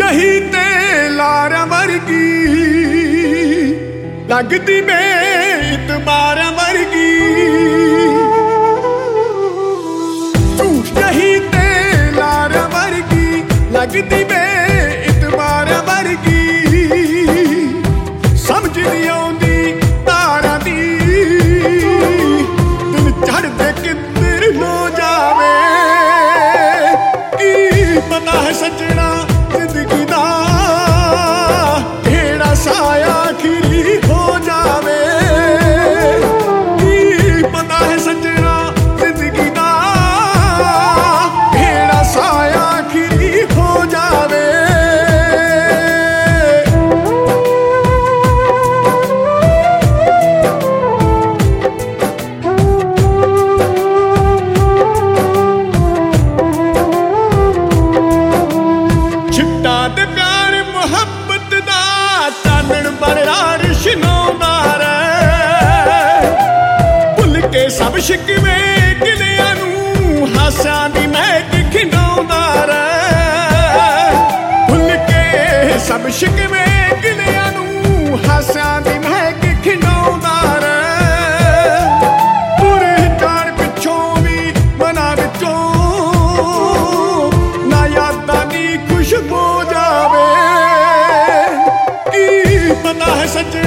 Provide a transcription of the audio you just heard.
ਜਹੀ ਤੇ ਲਾਰਾਂ ਵਰਗੀ ਲੱਗਦੀ ਬੇਇਤਬਾਰਾਂ ਵਰਗੀ। ਤੂੰ ਜਹੀ ਤੇ ਲਾਰਾਂ ਵਰਗੀ ਲੱਗਦੀ ਬੇਇਤਬਾਰਾਂ ਵਰਗੀ। ਸਮਝ ਨਹੀਂ ਆਉਂਦੀ ਤਾਰਾਂ ਦੀ ਦਿਨ ਚੜ੍ਹਦੇ ਕਿੱਧਰ ਹੋ ਜਾਵੇ। ਕੀ ਪਤਾ ਹੈ ਸੱਜਣਾ ਜ਼ਿੰਦਗੀ ਦਾ ਕਿਹੜਾ ਸਾਇਆ ਆਖਰੀ ਹੋ ਜਾਵੇ। ਕੀ ਪਤਾ ਹੈ ਸੱਜਣਾ ਜ਼ਿੰਦਗੀ ਦਾ ਕਿਹੜਾ ਸਾਇਆ ਆਖਰੀ ਹੋ ਜਾਵੇ। ਛਿੱਟਾਂ ਤੇ ਪਿਆਰ ਮੁਹੱਬਤ ਦਾ ਚਾਨਣ ਬੜਾ ਰੋਸ਼ਨਾਉਂਦਾ ਰਹਿ। ਭੁੱਲ ਕੇ ਸਭ ਸ਼ਿਕਵੇ ਗਿਲਿਆਂ ਨੂੰ ਹਾਸਿਆਂ ਦੀ ਮਹਿਕ ਖਿੰਡਾਉਂਦਾ ਰਹਿ। ਭੁੱਲ ਕੇ ਸਭ ਸ਼ਿਕਵੇ ਗਿਲਿਆਂ ਨੂੰ ਹਾਸਿਆਂ ਦੀ ਮਹਿਕ ਖਿੰਡਾਉਂਦਾ ਰਹਿ। ਪੂਰੇ ਜਾਣ ਪਿੱਛੋਂ ਵੀ ਮਨਾਂ ਵਿੱਚੋਂ ਨਾ ਯਾਦਾਂ ਦੀ ਖੁਸ਼ਬੂ ਜਾਵੇ। ਕੀ ਪਤਾ ਹੈ ਸੱਚ